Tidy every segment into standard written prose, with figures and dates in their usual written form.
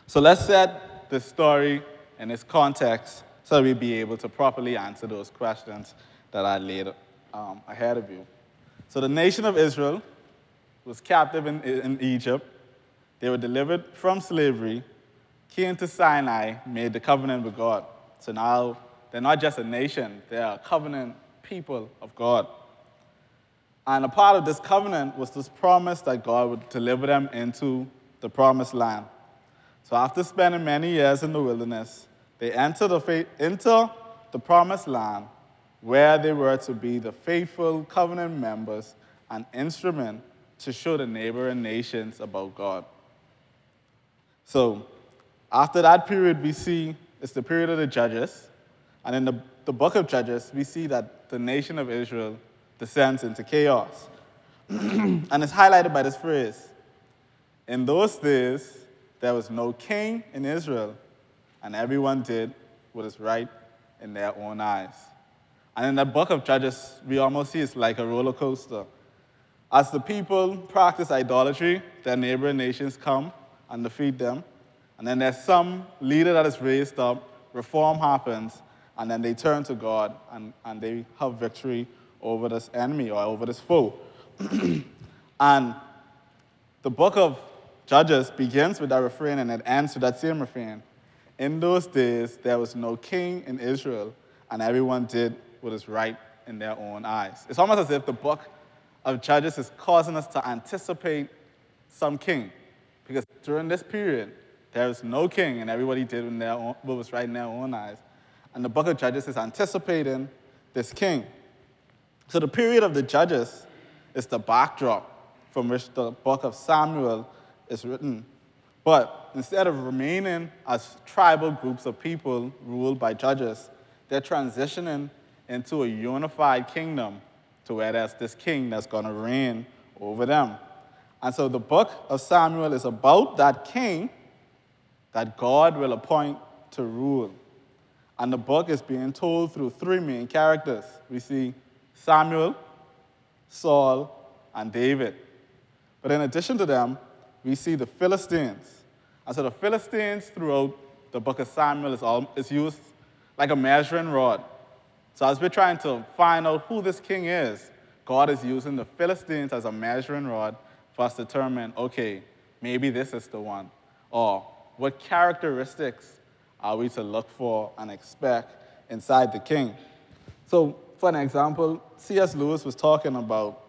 So let's set the story in its context so that we'll be able to properly answer those questions that I laid ahead of you. So the nation of Israel was captive in Egypt. They were delivered from slavery, came to Sinai, made the covenant with God. So now they're not just a nation, they're a covenant people of God. And a part of this covenant was this promise that God would deliver them into the promised land. So after spending many years in the wilderness, they entered into the promised land where they were to be the faithful covenant members and instrument to show the neighboring nations about God. So after that period, we see it's the period of the Judges. And in the book of Judges, we see that the nation of Israel descends into chaos. And it's highlighted by this phrase: in those days, there was no king in Israel, and everyone did what is right in their own eyes. And in the book of Judges, we almost see it's like a roller coaster. As the people practice idolatry, their neighboring nations come and defeat them. And then there's some leader that is raised up, reform happens, and then they turn to God and they have victory over this enemy or over this foe. And the book of Judges begins with that refrain and it ends with that same refrain. In those days, there was no king in Israel, and everyone did what is right in their own eyes. It's almost as if the book of Judges is causing us to anticipate some king. Because during this period, there was no king, and everybody did what was right in their own eyes. And the book of Judges is anticipating this king. So the period of the Judges is the backdrop from which the book of Samuel is written. But instead of remaining as tribal groups of people ruled by judges, they're transitioning into a unified kingdom to where there's this king that's going to reign over them. And so the book of Samuel is about that king that God will appoint to rule. And the book is being told through three main characters. We see Samuel, Saul, and David. But in addition to them, we see the Philistines. And so the Philistines throughout the book of Samuel is used like a measuring rod. So as we're trying to find out who this king is, God is using the Philistines as a measuring rod for us to determine, okay, maybe this is the one. Or what characteristics are we to look for and expect inside the king? So for an example, C.S. Lewis was talking about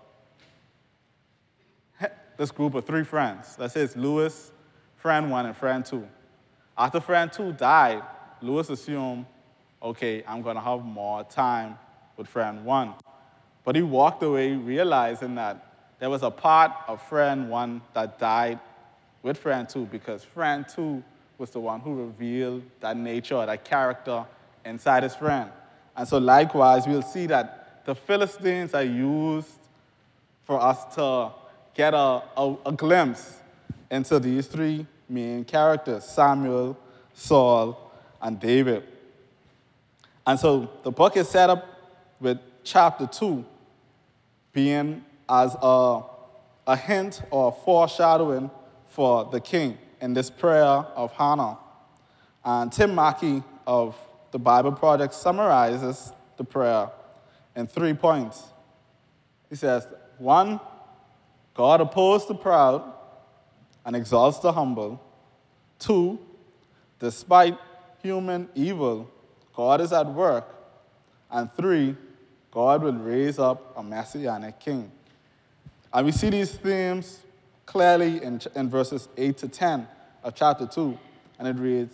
this group of three friends. Let's say it's Lewis, friend one, and friend two. After friend two died, Lewis assumed, okay, I'm going to have more time with friend one. But he walked away realizing that there was a part of friend one that died with friend two because friend two was the one who revealed that nature, that character inside his friend. And so likewise, we'll see that the Philistines are used for us to get a glimpse into these three main characters, Samuel, Saul, and David. And so the book is set up with chapter 2 being as a hint or a foreshadowing for the king in this prayer of Hannah. And Tim Mackey of the Bible Project summarizes the prayer in 3 points. He says, 1, God opposes the proud and exalts the humble. 2, despite human evil, God is at work. And 3, God will raise up a messianic king. And we see these themes clearly in verses 8 to 10 of chapter 2. And it reads,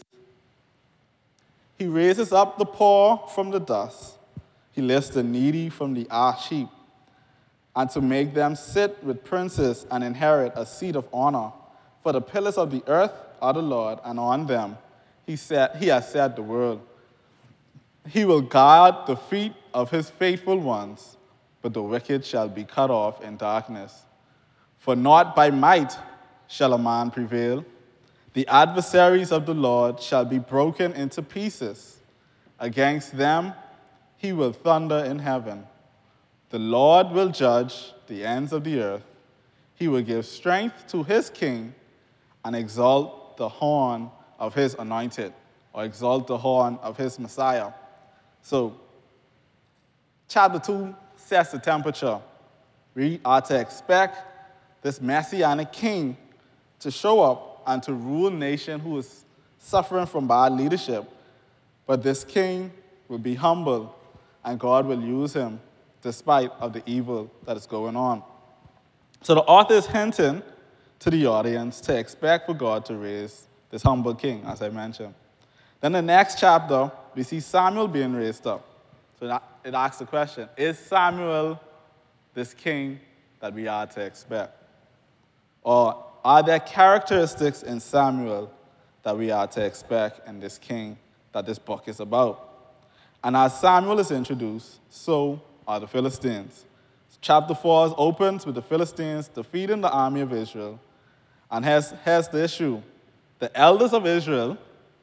He raises up the poor from the dust. He lifts the needy from the ash heap, and to make them sit with princes and inherit a seat of honor. For the pillars of the earth are the Lord, and on them he has set the world. He will guard the feet of his faithful ones, but the wicked shall be cut off in darkness. For not by might shall a man prevail. The adversaries of the Lord shall be broken into pieces. Against them he will thunder in heaven. The Lord will judge the ends of the earth. He will give strength to his king and exalt the horn of his anointed, or exalt the horn of his Messiah. So, chapter 2 sets the temperature. We are to expect this messianic king to show up and to rule a nation who is suffering from bad leadership. But this king will be humble, and God will use him despite of the evil that is going on. So the author is hinting to the audience to expect for God to raise this humble king, as I mentioned. Then the next chapter, we see Samuel being raised up. So it asks the question, is Samuel this king that we are to expect? Or are there characteristics in Samuel that we are to expect in this king that this book is about? And as Samuel is introduced, so are the Philistines. Chapter 4 opens with the Philistines defeating the army of Israel. And here's the issue. The elders of Israel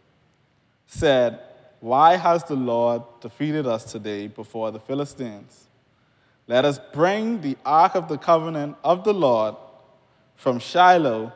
said, "Why has the Lord defeated us today before the Philistines? Let us bring the ark of the covenant of the Lord from Shiloh,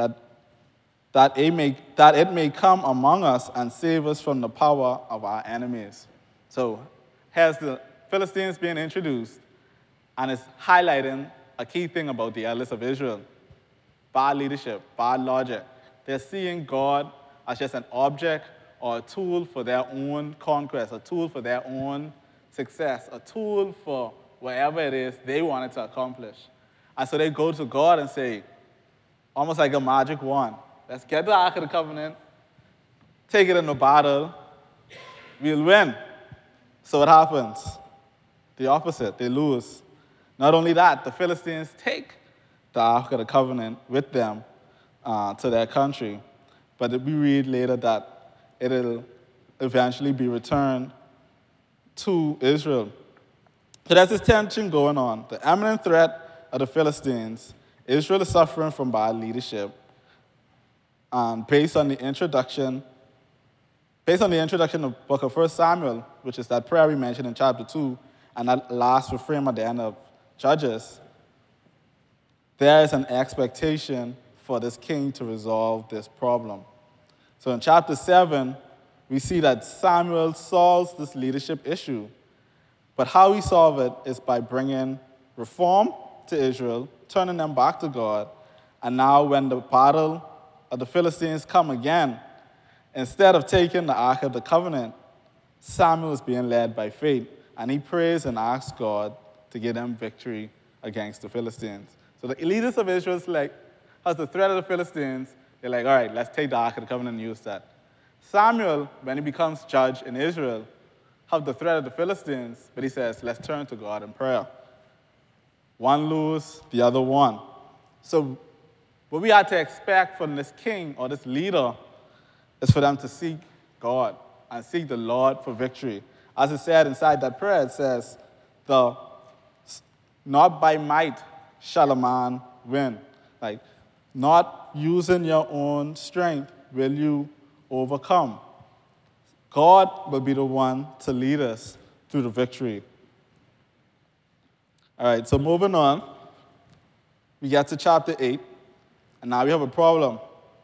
that it may come among us and save us from the power of our enemies." So here's the Philistines being introduced, and it's highlighting a key thing about the elders of Israel. Bad leadership, bad logic. They're seeing God as just an object or a tool for their own conquest, a tool for their own success, a tool for whatever it is they wanted to accomplish. And so they go to God and say, almost like a magic wand, let's get the Ark of the Covenant, take it into battle, we'll win. So what happens? The opposite, they lose. Not only that, the Philistines take the Ark of the Covenant with them to their country. But we read later that it'll eventually be returned to Israel. So there's this tension going on. The imminent threat of the Philistines. Israel is suffering from bad leadership. And based on the introduction of the book of 1 Samuel, which is that prayer we mentioned in chapter 2, and that last refrain at the end of Judges, there is an expectation for this king to resolve this problem. So in chapter 7, we see that Samuel solves this leadership issue. But how he solves it is by bringing reform to Israel, turning them back to God. And now when the battle of the Philistines come again, instead of taking the Ark of the Covenant, Samuel is being led by faith. And he prays and asks God to give them victory against the Philistines. So the leaders of Israel, as the threat of the Philistines, they're like, all right, let's take the Ark of the Covenant and use that. Samuel, when he becomes judge in Israel, have the threat of the Philistines, but he says, let's turn to God in prayer. One lose, the other won. So what we are to expect from this king or this leader is for them to seek God and seek the Lord for victory. As it said inside that prayer, it says, not by might shall a man win. Like, not using your own strength will you overcome. God will be the one to lead us through the victory. All right, so moving on, we get to chapter 8, and now we have a problem.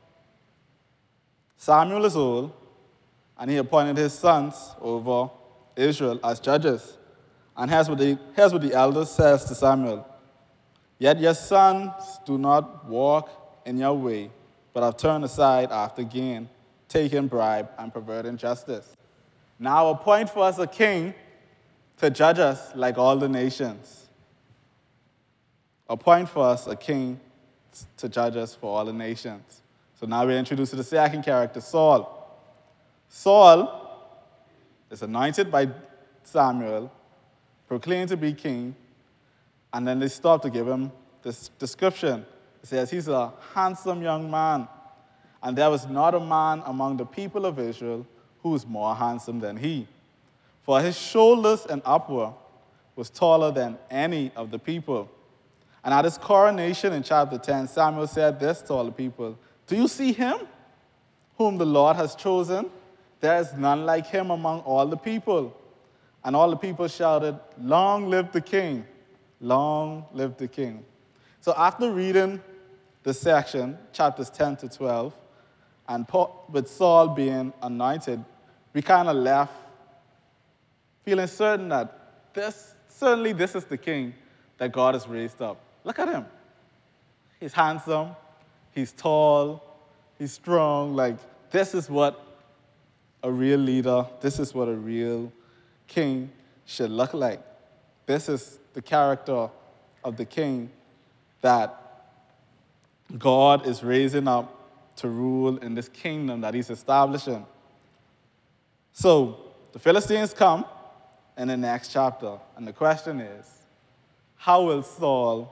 Samuel is old, and he appointed his sons over Israel as judges. And here's what the elders says to Samuel. Yet your sons do not walk in your way, but have turned aside after gain, taking bribe and perverting justice. Now appoint for us a king to judge us like all the nations. Appoint for us a king to judge us for all the nations. So now we're introduced to the second character, Saul. Saul is anointed by Samuel, proclaimed to be king, and then they stop to give him this description. It says he's a handsome young man, and there was not a man among the people of Israel who was more handsome than he. For his shoulders and upward was taller than any of the people. And at his coronation in chapter 10, Samuel said this to all the people, do you see him whom the Lord has chosen? There is none like him among all the people. And all the people shouted, long live the king, long live the king. So after reading this section, chapters 10 to 12, And with Saul being anointed, we kind of left feeling certain that this is the king that God has raised up. Look at him. He's handsome, he's tall, he's strong. Like, this is what a real leader, this is what a real king should look like. This is the character of the king that God is raising up to rule in this kingdom that he's establishing. So the Philistines come in the next chapter, and the question is, how will Saul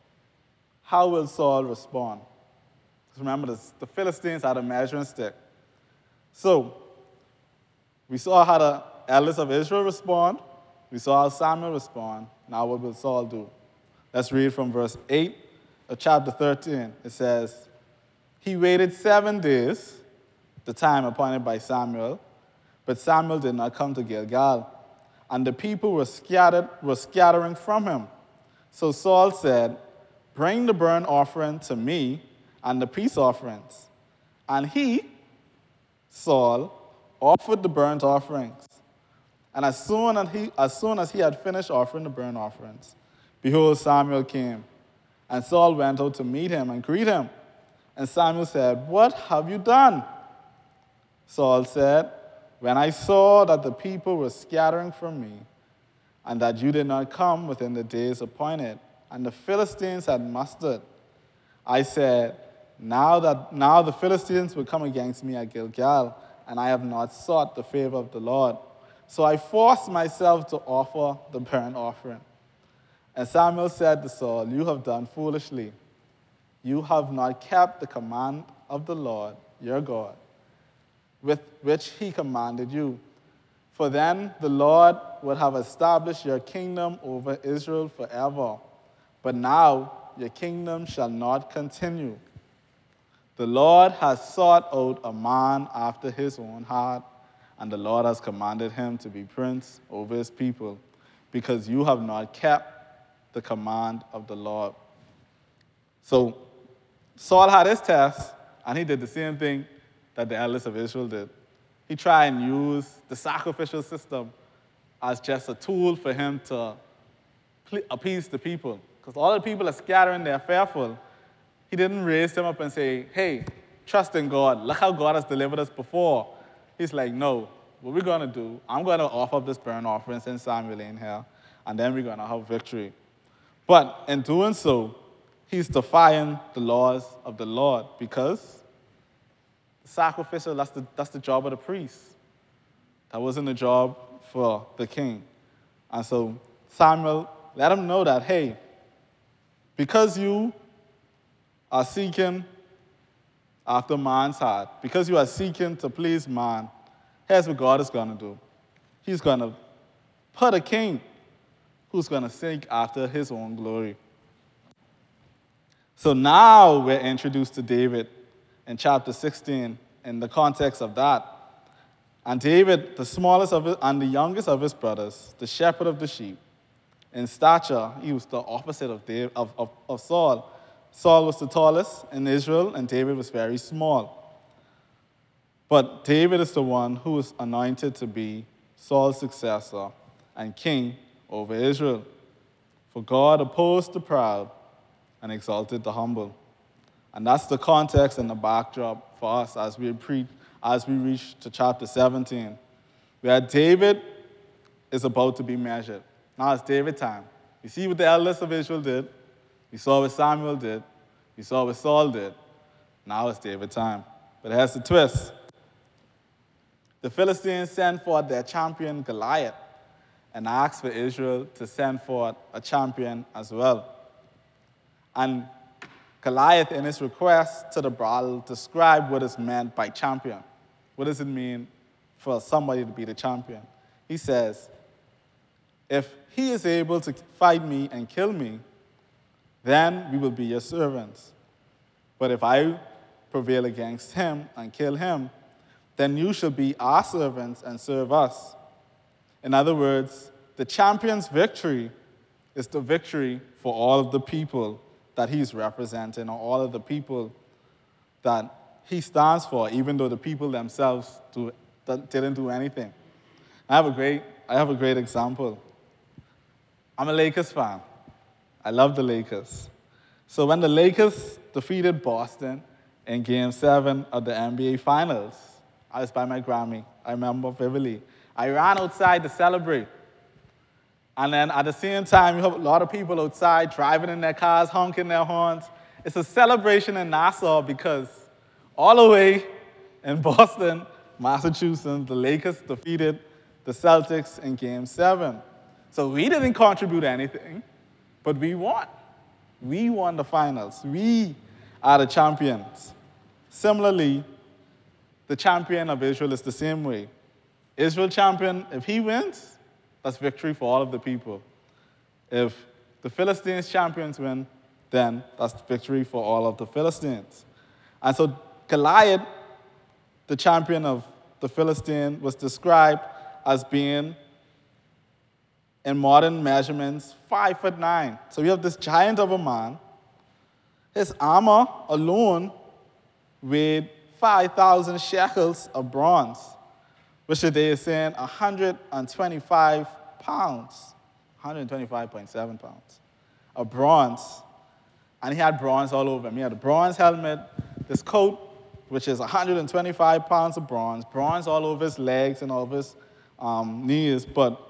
respond? Because remember, the Philistines had a measuring stick. So we saw how the elders of Israel respond. We saw how Samuel respond. Now what will Saul do? Let's read from verse 8 of chapter 13. It says, "He waited 7 days, the time appointed by Samuel, but Samuel did not come to Gilgal, and the people were scattering from him. So Saul said, 'Bring the burnt offering to me and the peace offerings.' And he, Saul, offered the burnt offerings. And as soon as he had finished offering the burnt offerings, behold, Samuel came. And Saul went out to meet him and greet him. And Samuel said, 'What have you done?' Saul said, 'When I saw that the people were scattering from me, and that you did not come within the days appointed, and the Philistines had mustered, I said, now the Philistines will come against me at Gilgal, and I have not sought the favor of the Lord. So I forced myself to offer the burnt offering.' And Samuel said to Saul, 'You have done foolishly. You have not kept the command of the Lord, your God, with which he commanded you. For then the Lord would have established your kingdom over Israel forever. But now your kingdom shall not continue. The Lord has sought out a man after his own heart, and the Lord has commanded him to be prince over his people, because you have not kept the command of the Lord.'" So Saul had his test, and he did the same thing that the elders of Israel did. He tried and used the sacrificial system as just a tool for him to appease the people. Because all the people are scattering, they're fearful. He didn't raise them up and say, "Hey, trust in God. Look how God has delivered us before." He's like, "No, what we're going to do, I'm going to offer up this burnt offering since Samuel in here, and then we're going to have victory." But in doing so, he's defying the laws of the Lord, because the sacrificial, that's the job of the priest. That wasn't the job for the king. And so Samuel let him know that, hey, because you are seeking after man's heart, because you are seeking to please man, here's what God is going to do. He's going to put a king who's going to seek after his own glory. So now we're introduced to David in chapter 16 in the context of that. And David, the smallest and the youngest of his brothers, the shepherd of the sheep, in stature, he was the opposite of Saul. Saul was the tallest in Israel, and David was very small. But David is the one who was anointed to be Saul's successor and king over Israel. For God opposed the proud and exalted the humble. And that's the context and the backdrop for us as we reach to chapter 17, where David is about to be measured. Now it's David time. You see what the elders of Israel did. You saw what Samuel did. You saw what Saul did. Now it's David time. But here's the twist. The Philistines sent forth their champion Goliath and asked for Israel to send forth a champion as well. And Goliath, in his request to the battle, described what is meant by champion. What does it mean for somebody to be the champion? He says, "If he is able to fight me and kill me, then we will be your servants. But if I prevail against him and kill him, then you shall be our servants and serve us." In other words, the champion's victory is the victory for all of the people that he's representing, or all of the people that he stands for, even though the people themselves didn't do anything. I have a great example. I'm a Lakers fan. I love the Lakers. So when the Lakers defeated Boston in Game 7 of the NBA Finals, I was by my Grammy. I remember vividly. I ran outside to celebrate. And then at the same time, you have a lot of people outside driving in their cars, honking their horns. It's a celebration in Nassau because all the way in Boston, Massachusetts, the Lakers defeated the Celtics in Game 7. So we didn't contribute anything, but we won. We won the finals. We are the champions. Similarly, the champion of Israel is the same way. Israel champion, if he wins, that's victory for all of the people. If the Philistines champions win, then that's victory for all of the Philistines. And so Goliath, the champion of the Philistine, was described as being, in modern measurements, 5'9". So we have this giant of a man. His armor alone weighed 5,000 shekels of bronze, which today is saying 125 pounds, 125.7 pounds of bronze. And he had bronze all over him. He had a bronze helmet, this coat, which is 125 pounds of bronze all over his legs and all over his knees. But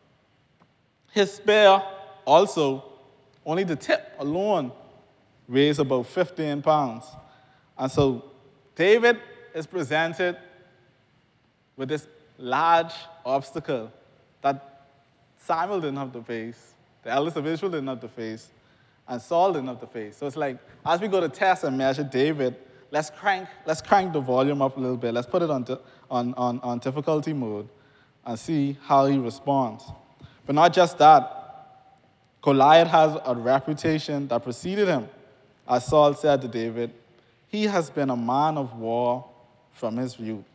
his spear also, only the tip alone, weighs about 15 pounds. And so David is presented with this large obstacle that Samuel didn't have to face, the elders of Israel didn't have to face, and Saul didn't have to face. So it's like, as we go to test and measure David, let's crank the volume up a little bit. Let's put it on difficulty mode and see how he responds. But not just that. Goliath has a reputation that preceded him. As Saul said to David, he has been a man of war from his youth.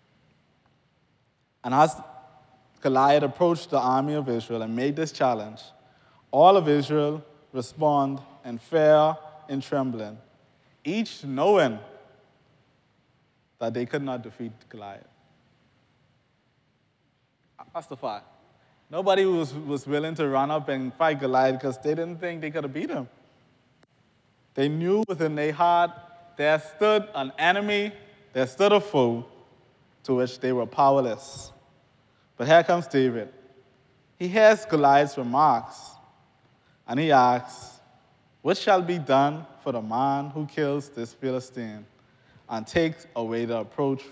And as Goliath approached the army of Israel and made this challenge, all of Israel respond in fear and trembling, each knowing that they could not defeat Goliath. That's the fact. Nobody was willing to run up and fight Goliath because they didn't think they could have beat him. They knew within their heart there stood an enemy, there stood a foe to which they were powerless. But here comes David. He hears Goliath's remarks, and he asks, "What shall be done for the man who kills this Philistine and take away the reproach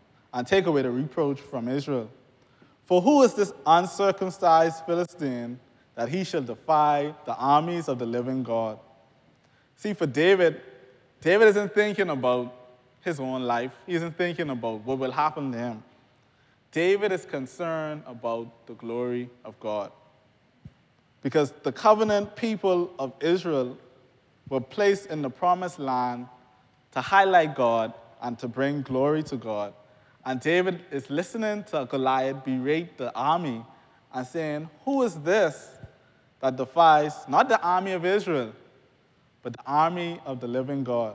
from Israel? For who is this uncircumcised Philistine that he shall defy the armies of the living God?" See, for David isn't thinking about his own life. He isn't thinking about what will happen to him. David is concerned about the glory of God. Because the covenant people of Israel were placed in the promised land to highlight God and to bring glory to God. And David is listening to Goliath berate the army and saying, who is this that defies not the army of Israel, but the army of the living God?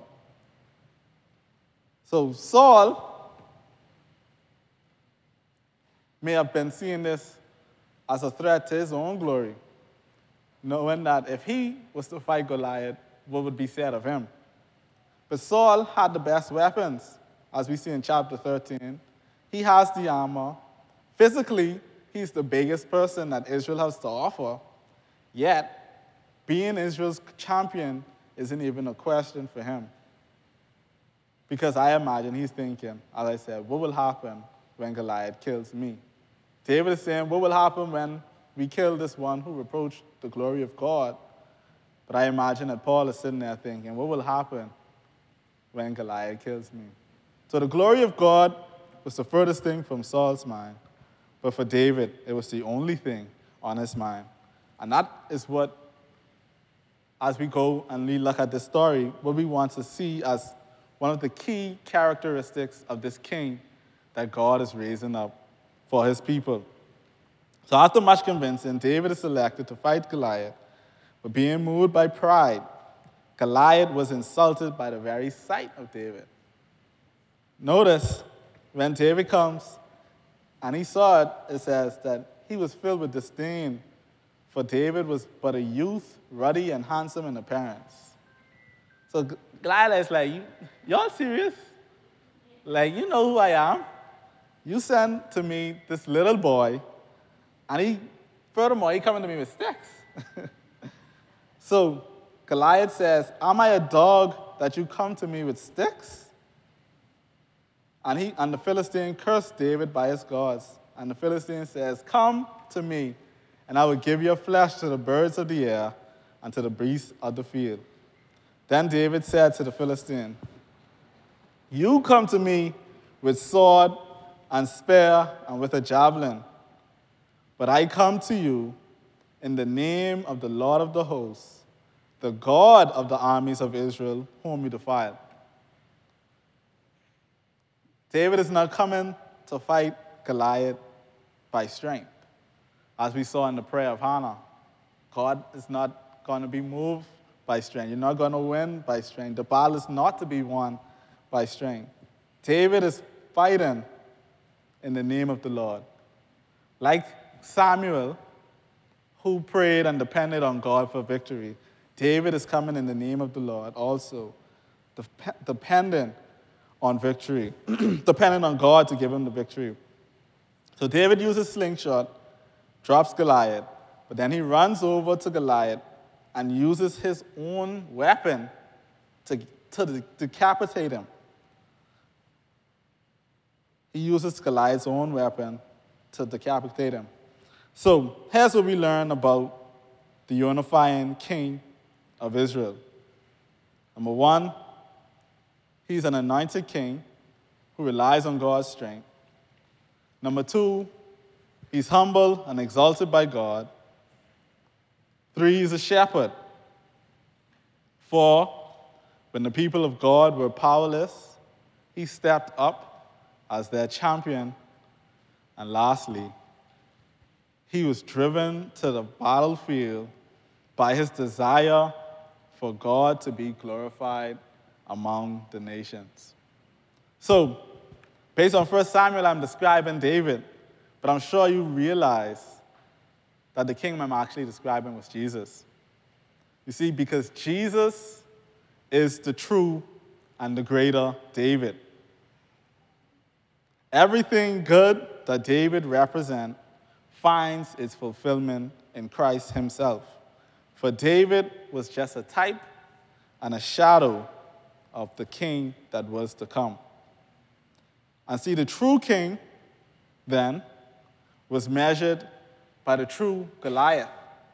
So Saul may have been seeing this as a threat to his own glory, knowing that if he was to fight Goliath, what would be said of him? But Saul had the best weapons, as we see in chapter 13. He has the armor. Physically, he's the biggest person that Israel has to offer. Yet, being Israel's champion isn't even a question for him. Because I imagine he's thinking, as I said, what will happen when Goliath kills me? David is saying, what will happen when we kill this one who reproached the glory of God? But I imagine that Paul is sitting there thinking, what will happen when Goliath kills me? So the glory of God was the furthest thing from Saul's mind. But for David, it was the only thing on his mind. And that is what, as we go and we look at this story, what we want to see as one of the key characteristics of this king that God is raising up for his people. So after much convincing, David is selected to fight Goliath. But being moved by pride, Goliath was insulted by the very sight of David. Notice when David comes and he saw it, it says that he was filled with disdain, for David was but a youth, ruddy and handsome in appearance. So Goliath is like, y'all serious? Like, you know who I am? You sent to me this little boy, and furthermore, he coming to me with sticks. So Goliath says, am I a dog that you come to me with sticks? And the Philistine cursed David by his gods. And the Philistine says, come to me, and I will give your flesh to the birds of the air and to the beasts of the field. Then David said to the Philistine, you come to me with sword and spear and with a javelin, but I come to you in the name of the Lord of the hosts, the God of the armies of Israel, whom you defiled. David is not coming to fight Goliath by strength. As we saw in the prayer of Hannah, God is not going to be moved by strength. You're not going to win by strength. The battle is not to be won by strength. David is fighting in the name of the Lord. Like Samuel, who prayed and depended on God for victory, David is coming in the name of the Lord also, dependent on victory, dependent on God to give him the victory. So David uses slingshot, drops Goliath, but then he runs over to Goliath and uses his own weapon to decapitate him. He uses Goliath's own weapon to decapitate him. So here's what we learn about the unifying king of Israel. Number one, he's an anointed king who relies on God's strength. Number two, he's humble and exalted by God. 3, he's a shepherd. 4, when the people of God were powerless, he stepped up as their champion. And lastly, he was driven to the battlefield by his desire for God to be glorified among the nations. So, based on 1 Samuel, I'm describing David, but I'm sure you realize that the king I'm actually describing was Jesus. You see, because Jesus is the true and the greater David. Everything good that David represents finds its fulfillment in Christ himself. For David was just a type and a shadow of the king that was to come. And see, the true king, then, was measured by the true Goliath.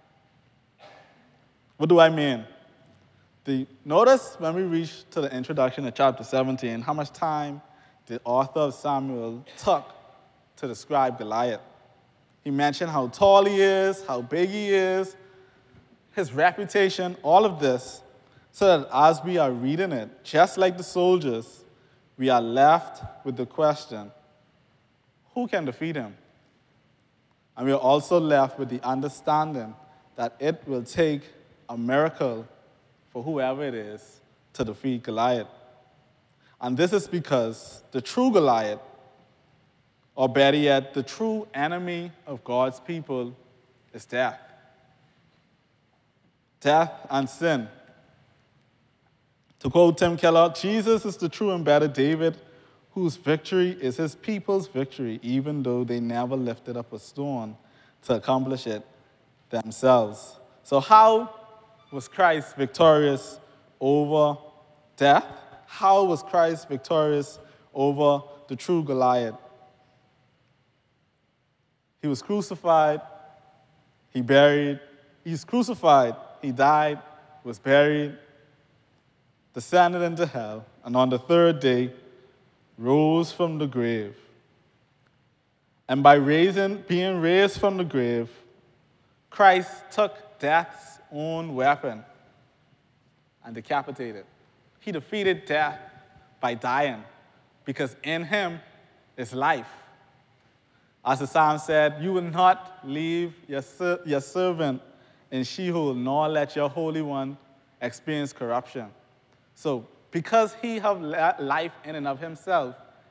What do I mean? Notice when we reach to the introduction of chapter 17, how much time the author of Samuel took to describe Goliath. He mentioned how tall he is, how big he is, his reputation, all of this, so that as we are reading it, just like the soldiers, we are left with the question, who can defeat him? And we are also left with the understanding that it will take a miracle for whoever it is to defeat Goliath. And this is because the true Goliath, or better yet, the true enemy of God's people, is death. Death and sin. To quote Tim Keller, Jesus is the true and better David, whose victory is his people's victory, even though they never lifted up a stone to accomplish it themselves. So how was Christ victorious over death? How was Christ victorious over the true Goliath? He was crucified, he's crucified, he died, was buried, descended into hell, and on the third day, rose from the grave. And by being raised from the grave, Christ took death's own weapon and decapitated. He defeated death by dying, because in him is life. As the psalm said, you will not leave your servant in Sheol, nor let your Holy One experience corruption. So, because he has life in and of himself,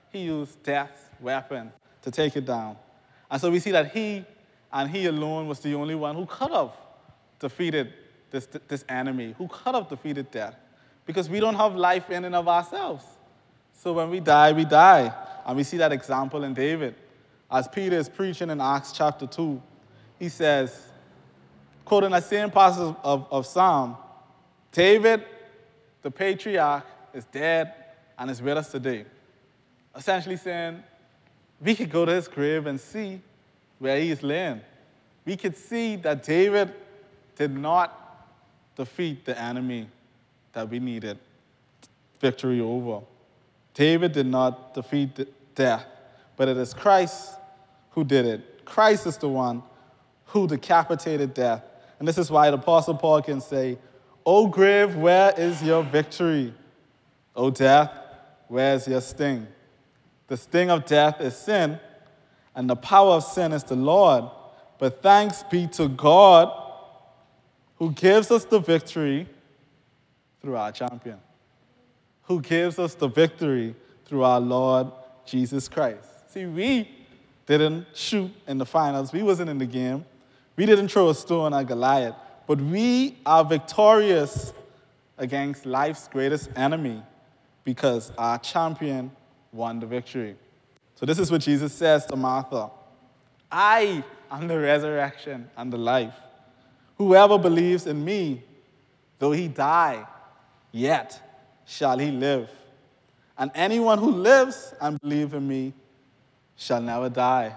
he used death's weapon to take it down. And so we see that he and he alone was the only one who could have defeated this enemy, who could have defeated death. Because we don't have life in and of ourselves. So when we die, we die. And we see that example in David. As Peter is preaching in Acts chapter 2, he says, quoting that same passage of Psalm, David, the patriarch, is dead and is with us today. Essentially saying, we could go to his grave and see where he is laying. We could see that David did not defeat the enemy that we needed victory over. David did not defeat death, but it is Christ who did it. Christ is the one who decapitated death. And this is why the Apostle Paul can say, O grave, where is your victory? O death, where is your sting? The sting of death is sin, and the power of sin is the Lord. But thanks be to God who gives us the victory through our champion, who gives us the victory through our Lord Jesus Christ. See, we didn't shoot in the finals. We wasn't in the game. We didn't throw a stone at Goliath. But we are victorious against life's greatest enemy because our champion won the victory. So this is what Jesus says to Martha. I am the resurrection and the life. Whoever believes in me, though he die, yet shall he live. And anyone who lives and believes in me shall never die.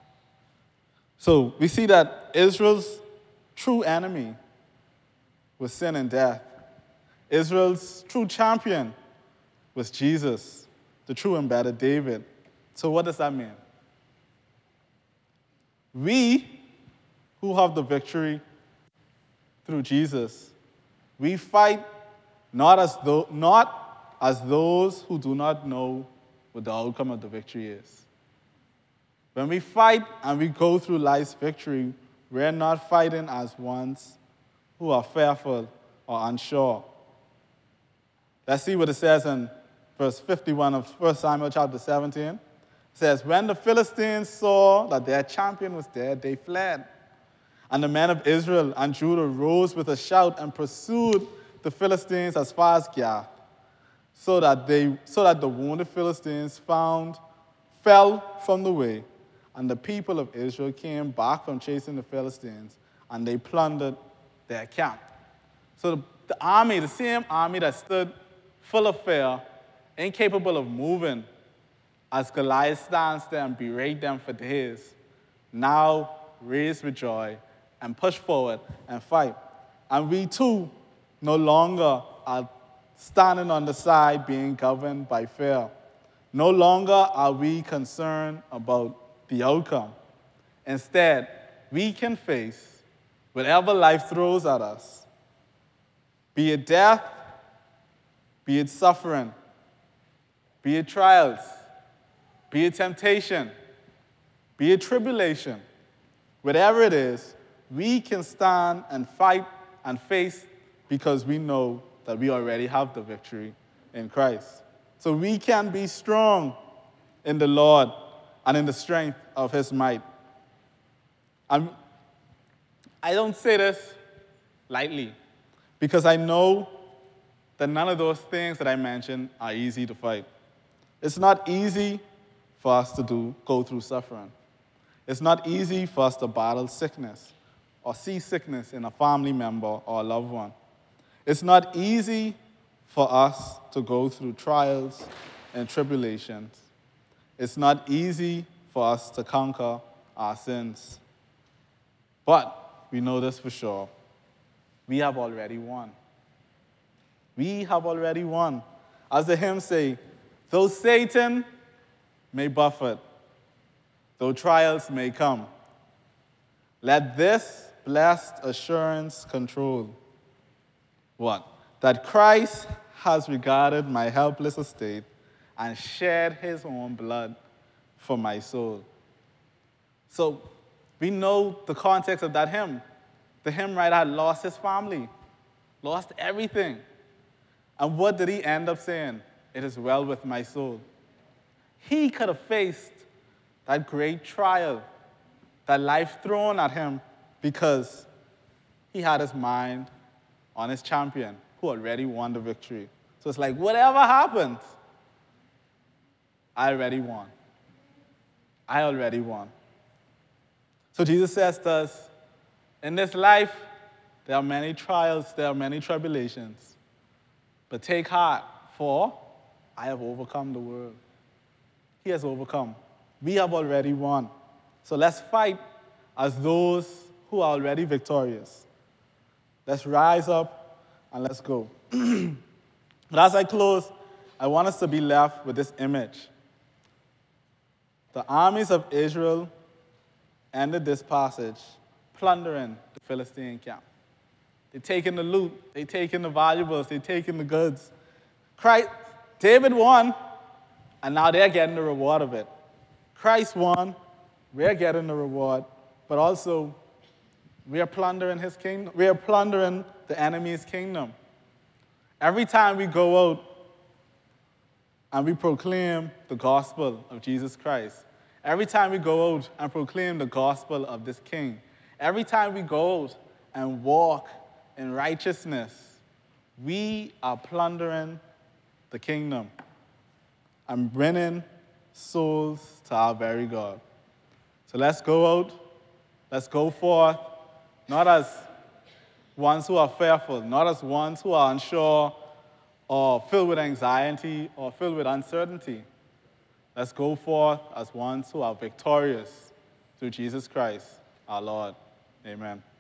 So we see that Israel's true enemy was sin and death. Israel's true champion was Jesus, the true embedded David. So what does that mean? We who have the victory through Jesus, we fight not as those who do not know what the outcome of the victory is. When we fight and we go through life's victory, we're not fighting as ones who are fearful or unsure. Let's see what it says in verse 51 of 1 Samuel chapter 17. It says, when the Philistines saw that their champion was dead, they fled. And the men of Israel and Judah rose with a shout and pursued the Philistines as far as Gath, so that the wounded Philistines fell from the way. And the people of Israel came back from chasing the Philistines, and they plundered their camp. So the army, the same army that stood full of fear, incapable of moving, as Goliath stands there and berate them for days, now raised with joy and push forward and fight. And we too no longer are standing on the side being governed by fear. No longer are we concerned about the outcome. Instead, we can face whatever life throws at us, be it death, be it suffering, be it trials, be it temptation, be it tribulation. Whatever it is, we can stand and fight and face because we know that we already have the victory in Christ. So we can be strong in the Lord and in the strength of his might. And I don't say this lightly because I know that none of those things that I mentioned are easy to fight. It's not easy for us to go through suffering. It's not easy for us to battle sickness or see sickness in a family member or a loved one. It's not easy for us to go through trials and tribulations. It's not easy for us to conquer our sins. But we know this for sure. We have already won. We have already won. As the hymn say, though Satan may buffet, though trials may come, let this blessed assurance control. What? That Christ has regarded my helpless estate and shed his own blood for my soul. So we know the context of that hymn. The hymn writer had lost his family, lost everything. And what did he end up saying? It is well with my soul. He could have faced that great trial, that life thrown at him, because he had his mind on his champion who already won the victory. So it's like, whatever happens, I already won. I already won. So Jesus says to us, in this life, there are many trials, there are many tribulations. But take heart, for I have overcome the world. He has overcome. We have already won. So let's fight as those who are already victorious. Let's rise up and let's go. But as I close, I want us to be left with this image. The armies of Israel ended this passage plundering the Philistine camp. They're taking the loot, they're taking the valuables, they're taking the goods. David won, and now they're getting the reward of it. Christ won, we're getting the reward, but also we are plundering his kingdom. We are plundering the enemy's kingdom. Every time we go out and we proclaim the gospel of Jesus Christ, every time we go out and proclaim the gospel of this King, every time we go out and walk in righteousness, we are plundering the kingdom and bringing souls to our very God. So let's go out, let's go forth, not as ones who are fearful, not as ones who are unsure or filled with anxiety or filled with uncertainty. Let's go forth as ones who are victorious through Jesus Christ, our Lord. Amen.